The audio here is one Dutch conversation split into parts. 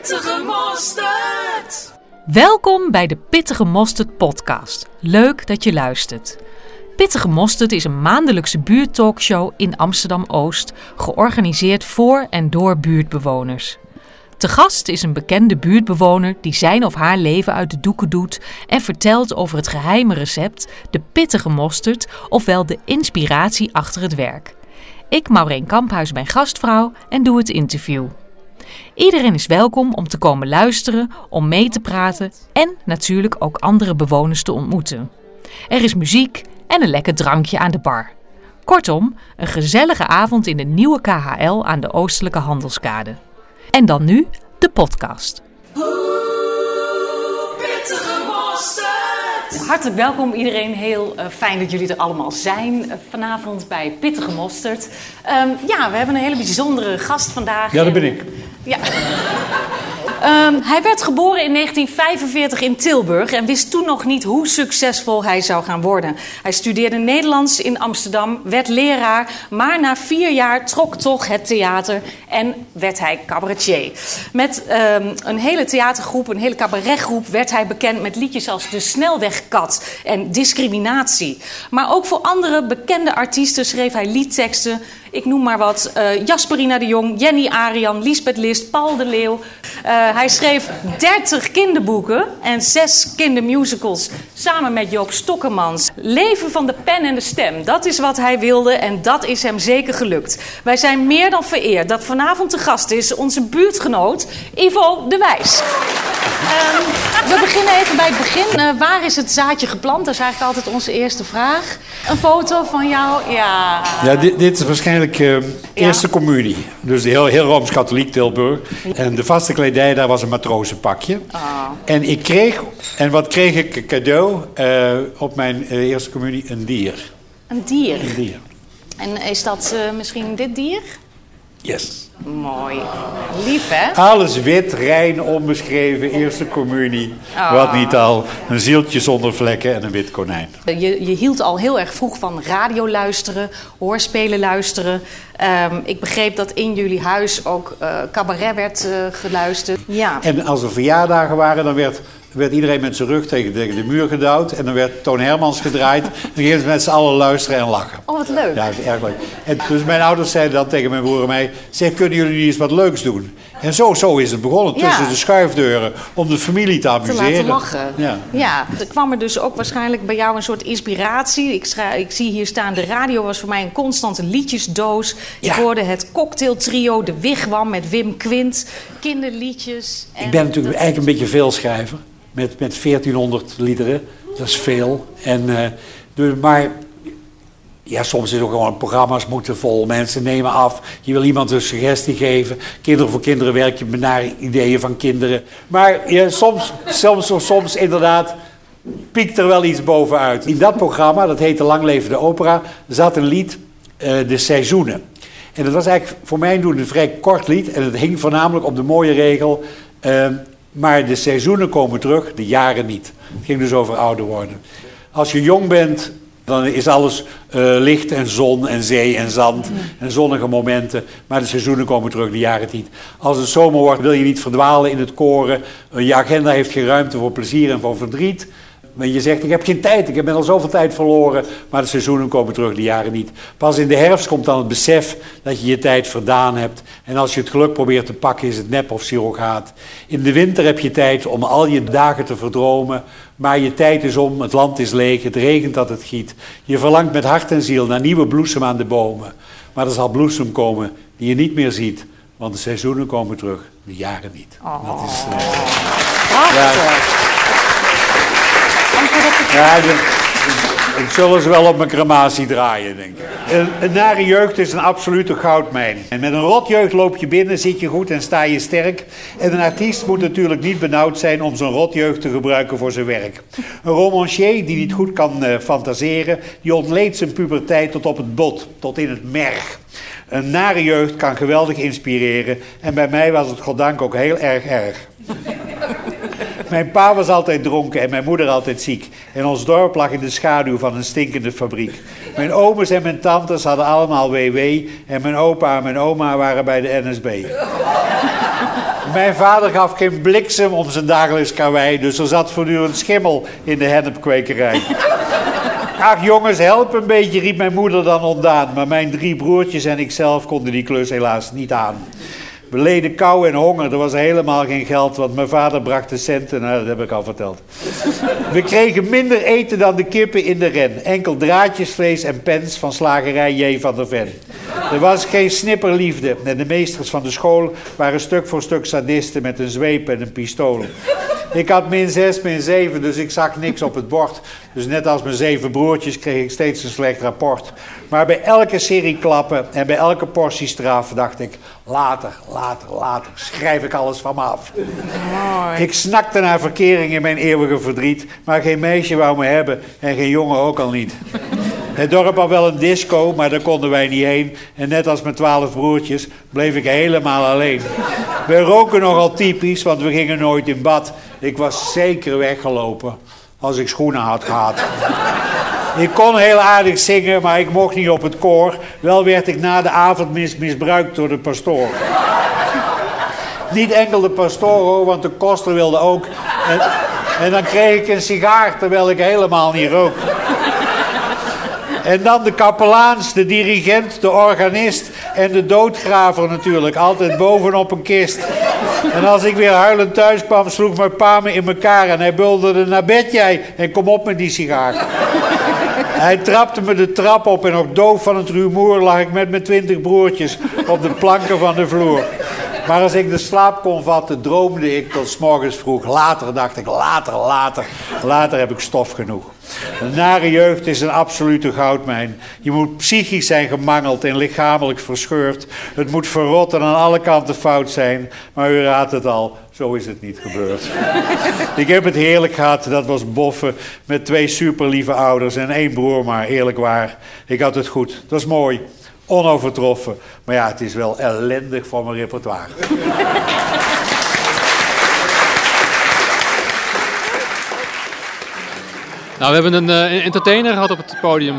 Pittige Mosterd. Welkom bij de Pittige Mosterd podcast. Leuk dat je luistert. Pittige Mosterd is een maandelijkse buurttalkshow in Amsterdam-Oost, georganiseerd voor en door buurtbewoners. Te gast is een bekende buurtbewoner die zijn of haar leven uit de doeken doet en vertelt over het geheime recept, de pittige mosterd, ofwel de inspiratie achter het werk. Ik, Maureen Kamphuis, ben gastvrouw en doe het interview. Iedereen is welkom om te komen luisteren, om mee te praten en natuurlijk ook andere bewoners te ontmoeten. Er is muziek en een lekker drankje aan de bar. Kortom, een gezellige avond in de nieuwe KHL aan de Oostelijke Handelskade. En dan nu de podcast. Pittige Mosterd. Hartelijk welkom iedereen. Heel fijn dat jullie er allemaal zijn vanavond bij Pittige Mosterd. We hebben een hele bijzondere gast vandaag. Ja, dat ben ik. Ja. Hij werd geboren in 1945 in Tilburg en wist toen nog niet hoe succesvol hij zou gaan worden. Hij studeerde Nederlands in Amsterdam, werd leraar, maar na 4 jaar trok toch het theater en werd hij cabaretier. Met een hele theatergroep, een hele cabaretgroep, werd hij bekend met liedjes als De Snelwegkat en Discriminatie. Maar ook voor andere bekende artiesten schreef hij liedteksten. Ik noem maar wat, Jasperina de Jong, Jenny Arian, Liesbeth List, Paul de Leeuw. Hij schreef 30 kinderboeken en 6 kindermusicals samen met Joop Stokkemans. Leven van de pen en de stem, dat is wat hij wilde en dat is hem zeker gelukt. Wij zijn meer dan vereerd dat vanavond te gast is onze buurtgenoot Ivo de Wijs. We beginnen even bij het begin. Waar is het zaadje geplant? Dat is eigenlijk altijd onze eerste vraag. Een foto van jou? Ja, dit is waarschijnlijk eerste communie. Dus heel Rooms-Katholiek Tilburg. En de vaste kledij, daar was een matrozenpakje. Oh. En wat kreeg ik cadeau op mijn eerste communie? Een dier. Een dier? Een dier. En is dat misschien dit dier? Yes. Mooi. Lief, hè? Alles wit, rein, onbeschreven, eerste communie. Oh. Wat niet al. Een zieltje zonder vlekken en een wit konijn. Je hield al heel erg vroeg van radio luisteren, hoorspelen luisteren. Ik begreep dat in jullie huis ook cabaret werd geluisterd. Ja. En als er verjaardagen waren, dan werd iedereen met zijn rug tegen de muur gedouwd. En dan werd Toon Hermans gedraaid. En dan gingen ze met z'n allen luisteren en lachen. Oh, wat leuk. Ja, dat is erg leuk. En dus mijn ouders zeiden dan tegen mijn broer en mij: zeg, kunnen jullie niet eens wat leuks doen? En zo is het begonnen, tussen de schuifdeuren, om de familie te amuseren. Te laten lachen. Ja. Er kwam er dus ook waarschijnlijk bij jou een soort inspiratie. Ik zie hier staan, de radio was voor mij een constante liedjesdoos. Ik hoorde het cocktailtrio, de Wigwam met Wim Quint, kinderliedjes. Ik ben natuurlijk eigenlijk een beetje veelschrijver. Met 1400 liederen, dat is veel. Maar ja, soms is het ook gewoon programma's moeten vol. Mensen nemen af. Je wil iemand een suggestie geven. Kinderen voor kinderen werk je met naar ideeën van kinderen. Maar ja, soms inderdaad piekt er wel iets bovenuit. In dat programma, dat heette Lang Leven de Opera, zat een lied, De Seizoenen. En dat was eigenlijk voor mij doen een vrij kort lied. En het hing voornamelijk op de mooie regel: maar de seizoenen komen terug, de jaren niet. Het ging dus over ouder worden. Als je jong bent, dan is alles licht en zon en zee en zand en zonnige momenten. Maar de seizoenen komen terug, de jaren niet. Als het zomer wordt, wil je niet verdwalen in het koren. Je agenda heeft geen ruimte voor plezier en voor verdriet. Je zegt, ik heb geen tijd, ik ben al zoveel tijd verloren. Maar de seizoenen komen terug, de jaren niet. Pas in de herfst komt dan het besef dat je je tijd verdaan hebt. En als je het geluk probeert te pakken, is het nep of surrogaat. In de winter heb je tijd om al je dagen te verdromen. Maar je tijd is om, het land is leeg, het regent dat het giet. Je verlangt met hart en ziel naar nieuwe bloesem aan de bomen. Maar er zal bloesem komen die je niet meer ziet. Want de seizoenen komen terug, de jaren niet. Oh. Dat is... Dat zullen ze wel op mijn crematie draaien, denk ik. Een nare jeugd is een absolute goudmijn. En met een rotjeugd loop je binnen, zit je goed en sta je sterk. En een artiest moet natuurlijk niet benauwd zijn om zijn rotjeugd te gebruiken voor zijn werk. Een romancier die niet goed kan fantaseren, die ontleedt zijn puberteit tot op het bot, tot in het merg. Een nare jeugd kan geweldig inspireren. En bij mij was het goddank ook heel erg. Mijn pa was altijd dronken en mijn moeder altijd ziek. En ons dorp lag in de schaduw van een stinkende fabriek. Mijn ooms en mijn tantes hadden allemaal WW en mijn opa en mijn oma waren bij de NSB. Mijn vader gaf geen bliksem om zijn dagelijks karwei, dus er zat voortdurend schimmel in de hennepkwekerij. Ach jongens, help een beetje, riep mijn moeder dan ontdaan. Maar mijn 3 broertjes en ikzelf konden die klus helaas niet aan. We leden kou en honger, er was helemaal geen geld, want mijn vader bracht de centen, nou dat heb ik al verteld. We kregen minder eten dan de kippen in de ren. Enkel draadjesvlees en pens van slagerij J. van der Ven. Er was geen snipperliefde en de meesters van de school waren stuk voor stuk sadisten met een zweep en een pistool. Ik had -6, -7, dus ik zag niks op het bord. Dus net als mijn 7 broertjes kreeg ik steeds een slecht rapport. Maar bij elke serie klappen en bij elke portie straf dacht ik... later, schrijf ik alles van me af. Mooi. Ik snakte naar verkering in mijn eeuwige verdriet. Maar geen meisje wou me hebben en geen jongen ook al niet. Het dorp had wel een disco, maar daar konden wij niet heen. En net als mijn 12 broertjes bleef ik helemaal alleen. We roken nogal typisch, want we gingen nooit in bad. Ik was zeker weggelopen als ik schoenen had gehad. Ik kon heel aardig zingen, maar ik mocht niet op het koor. Wel werd ik na de avondmis misbruikt door de pastoor. Niet enkel de pastoor hoor, want de koster wilde ook. En dan kreeg ik een sigaar terwijl ik helemaal niet rook. En dan de kapelaans, de dirigent, de organist en de doodgraver natuurlijk. Altijd bovenop een kist. En als ik weer huilend thuis kwam, sloeg mijn pa me in elkaar. En hij bulderde, naar bed jij en kom op met die sigaar. Hij trapte me de trap op en nog doof van het rumoer lag ik met mijn 20 broertjes op de planken van de vloer. Maar als ik de slaap kon vatten, droomde ik tot 's morgens vroeg. Later dacht ik, later heb ik stof genoeg. De nare jeugd is een absolute goudmijn. Je moet psychisch zijn gemangeld en lichamelijk verscheurd. Het moet verrot en aan alle kanten fout zijn. Maar u raadt het al, zo is het niet gebeurd. Ik heb het heerlijk gehad, dat was boffen. Met 2 superlieve ouders en 1 broer maar, eerlijk waar. Ik had het goed, dat is mooi. Onovertroffen. Maar ja, het is wel ellendig voor mijn repertoire. Nou, we hebben een entertainer gehad op het podium.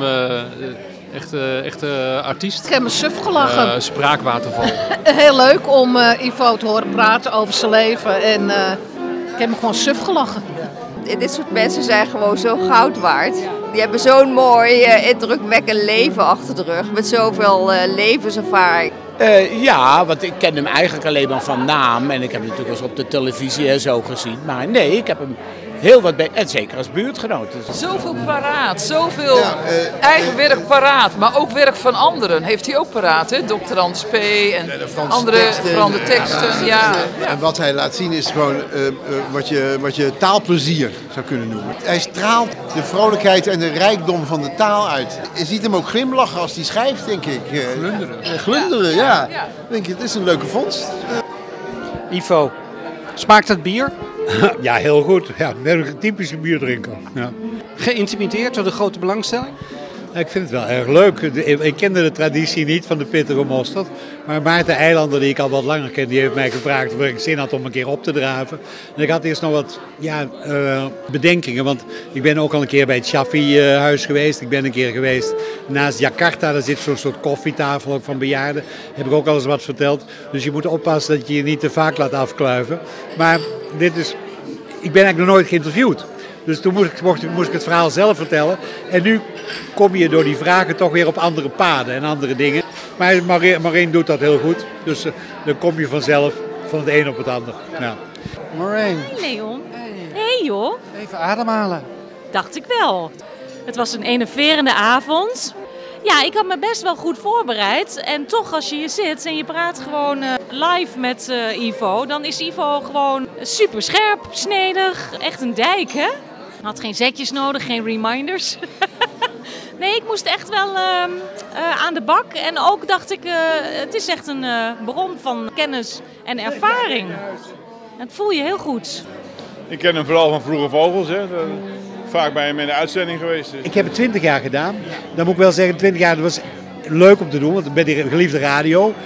Echt artiest. Ik heb me suf gelachen. Spraakwaterval. Heel leuk om Ivo te horen praten over zijn leven. En ik heb me gewoon suf gelachen. Dit soort mensen zijn gewoon zo goud waard. Die hebben zo'n mooi, indrukwekkend leven achter de rug. Met zoveel levenservaring. Ja, want ik ken hem eigenlijk alleen maar van naam. En ik heb hem natuurlijk eens op de televisie en zo gezien. Maar nee, ik heb hem heel wat bij. En zeker als buurtgenoot. Dus... Zoveel paraat, zoveel eigen werk paraat. Maar ook werk van anderen heeft hij ook paraat. Hè? Dr. Hans P. en andere veranderde teksten. Ja. En wat hij laat zien is gewoon wat je taalplezier zou kunnen noemen. Hij straalt de vrolijkheid en de rijkdom van de taal uit. Je ziet hem ook glimlachen als hij schrijft, denk ik. Glunderen, ja. Denk je, het is een leuke vondst. Ivo, smaakt het bier? Ja, heel goed. Ja, een typische bierdrinker. Ja. Geïntimideerd door de grote belangstelling? Ik vind het wel erg leuk. Ik kende de traditie niet van de pittige mosterd. Maar Maarten Eilander, die ik al wat langer ken, die heeft mij gevraagd of ik zin had om een keer op te draven. En ik had eerst nog wat bedenkingen, want ik ben ook al een keer bij het Shaffi-huis geweest. Ik ben een keer geweest naast Jakarta, daar zit zo'n soort koffietafel ook van bejaarden. Heb ik ook al eens wat verteld. Dus je moet oppassen dat je je niet te vaak laat afkluiven. Maar ik ben eigenlijk nog nooit geïnterviewd. Dus toen moest ik het verhaal zelf vertellen. En nu kom je door die vragen toch weer op andere paden en andere dingen. Maar Maureen doet dat heel goed. Dus dan kom je vanzelf van het een op het ander. Ja. Maureen. Hey Leon. Hey joh. Even ademhalen. Dacht ik wel. Het was een enerverende avond. Ja, ik had me best wel goed voorbereid. En toch als je hier zit en je praat gewoon live met Ivo, dan is Ivo gewoon super scherp, snedig. Echt een dijk, hè? Had geen zetjes nodig, geen reminders. Nee, ik moest echt wel aan de bak. En ook dacht ik, het is echt een bron van kennis en ervaring. Dat voel je heel goed. Ik ken hem vooral van Vroege Vogels, hè. Vaak bij hem in de uitzending geweest. Dus. Ik heb het 20 jaar gedaan. Dan moet ik wel zeggen, 20 jaar, dat was leuk om te doen, want bij die geliefde radio.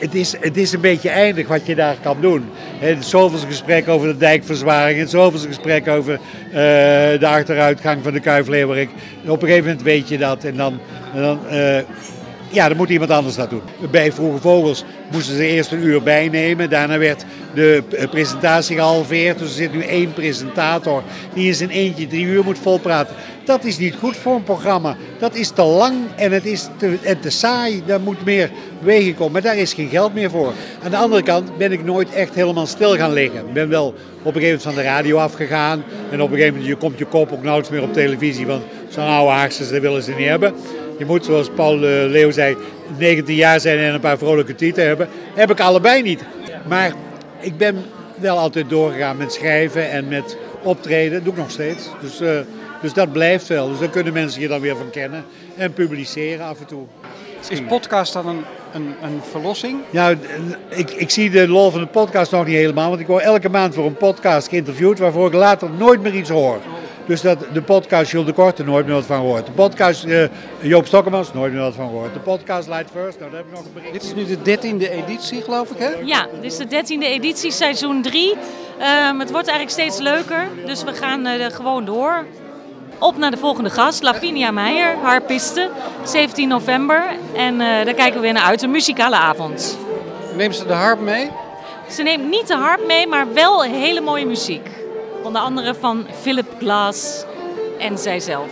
het is een beetje eindig wat je daar kan doen. Zoveelste gesprek over de dijkverzwaring. En zoveelste gesprek over de achteruitgang van de Kuifleeuwerik. Op een gegeven moment weet je dat. En dan moet iemand anders dat doen. Bij Vroege Vogels moesten ze eerst 1 uur bijnemen. Daarna werd de presentatie gehalveerd. Dus er zit nu 1 presentator die in zijn eentje 3 uur moet volpraten. Dat is niet goed voor een programma. Dat is te lang en het is te saai. Daar moet meer beweging komen. Maar daar is geen geld meer voor. Aan de andere kant ben ik nooit echt helemaal stil gaan liggen. Ik ben wel op een gegeven moment van de radio afgegaan. En op een gegeven moment komt je kop ook nauwelijks meer op televisie. Want zo'n oude Haagse, dat willen ze niet hebben. Je moet, zoals Paul Leeuw zei, 19 jaar zijn en een paar vrolijke tieten hebben. Heb ik allebei niet. Maar ik ben wel altijd doorgegaan met schrijven en met optreden. Dat doe ik nog steeds. Dus dat blijft wel. Dus daar kunnen mensen je dan weer van kennen. En publiceren af en toe. Is podcast dan een verlossing? Nou, ik zie de lol van de podcast nog niet helemaal. Want ik word elke maand voor een podcast geïnterviewd waarvoor ik later nooit meer iets hoor. Dus de podcast Jules de Korte, nooit meer wat van gehoord. De podcast Joop Stokkemans, nooit meer wat van gehoord. De podcast Light First, nou daar heb ik nog een bericht. Dit is nu de 13e editie, geloof ik, hè? Ja, dit is de 13e editie, seizoen 3. Het wordt eigenlijk steeds leuker, dus we gaan gewoon door. Op naar de volgende gast, Lavinia Meijer, harpiste, 17 november. En daar kijken we weer naar uit, een muzikale avond. Neemt ze de harp mee? Ze neemt niet de harp mee, maar wel hele mooie muziek. Onder andere van Philip Glass en zijzelf.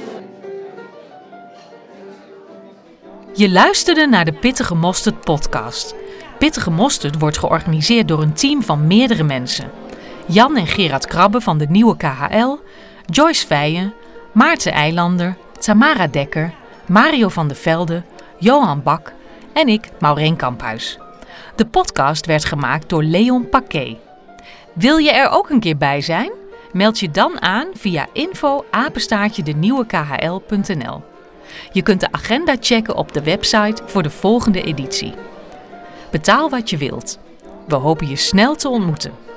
Je luisterde naar de Pittige Mosterd podcast. Pittige Mosterd wordt georganiseerd door een team van meerdere mensen. Jan en Gerard Krabbe van de Nieuwe KHL, Joyce Feijen, Maarten Eilander, Tamara Dekker, Mario van der Velde, Johan Bak en ik, Maureen Kamphuis. De podcast werd gemaakt door Leon Paquet. Wil je er ook een keer bij zijn? Meld je dan aan via info@denieuwekhl.nl. Je kunt de agenda checken op de website voor de volgende editie. Betaal wat je wilt. We hopen je snel te ontmoeten.